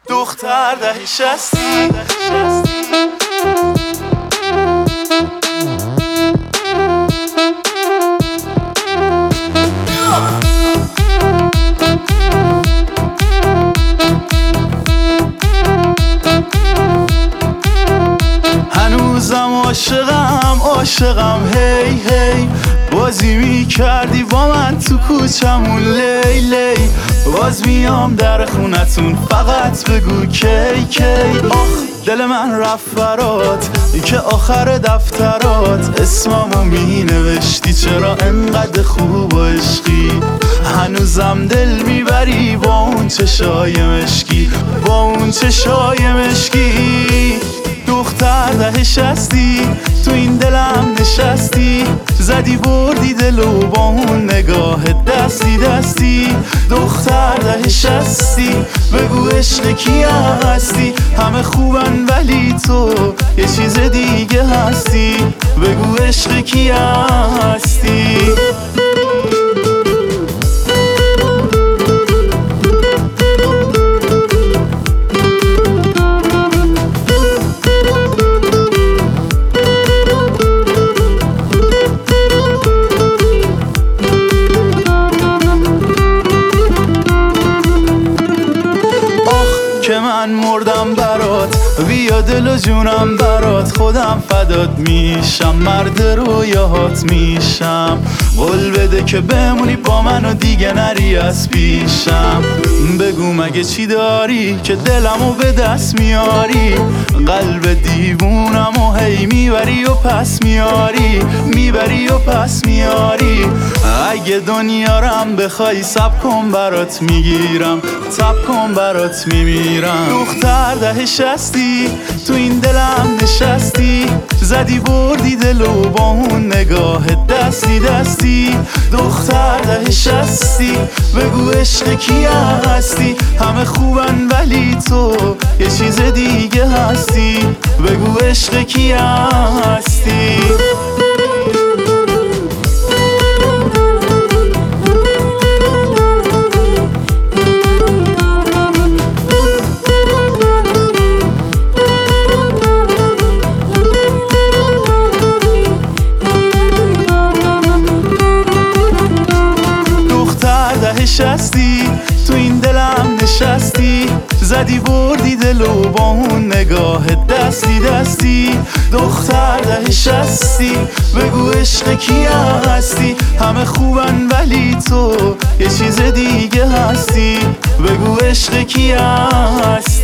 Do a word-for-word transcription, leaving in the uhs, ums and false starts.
دختر ده شستی هنوزم عاشقم عاشقم هی هی بازی می کردی با من تو کوچمون لی لی باز میام در خونتون فقط بگو کی کی آخ دل من رفت برات که آخر دفترات اسممو می نوشتی چرا انقدر خوب و عشقی هنوزم دل میبری با اون چشای مشکی با اون چشای مشکی دختر ده شستی تو این دلم نشستی زدی بردی دلو با اون نگاه دستی دستی دختر ده شستی بگو عشق کی هستی همه خوبن ولی تو یه چیز دیگه هستی بگو عشق کی هستی که من مردم برات بیا دل و جونم برات خودم فدات میشم مرد رویاهات میشم قول بده که بمونی با من و دیگه نری از پیشم بگو مگه چی داری که دلمو به دست میاری قلب دیوونم و هی میبری و پس میاری میبری و پس میاری اگه دنیا رم بخوای سب کن برات میگیرم سب کن برات میمیرم دختر ده شستی تو این دلم نشستی زدی بردی دلو با اون نگاه دستی دستی دختر ده شستی بگو عشق کی هستی همه خوبن ولی تو یه چیز دیگه هستی بگو عشق کی هستی نشستی تو این دلم نشستی زدی بردی دلو با اون نگاه دستی دستی دختر ده شستی بگو عشق کی هستی همه خوبن ولی تو یه چیز دیگه هستی بگو عشق کی هستی